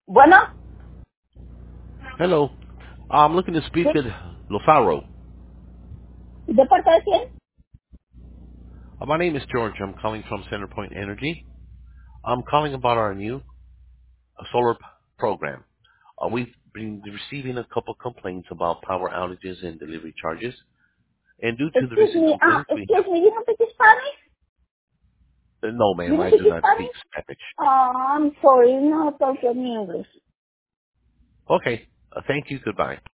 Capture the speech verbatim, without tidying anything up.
Bueno, Hello. I'm looking to speak sí, with Lofaro. ¿de parte de quién? Uh, my name is George. I'm calling from Centerpoint Energy. I'm calling about our new uh, solar p- program. Uh, we've been receiving a couple complaints about power outages and delivery charges. And due to the Excuse recent me, ah, complaints, we excuse me, you don't speak Spanish? have... Uh, no, You ma'am, don't I speak do not speak Spanish? Spanish. Oh, I'm sorry, no talk in English. Okay. Uh, thank you. Goodbye.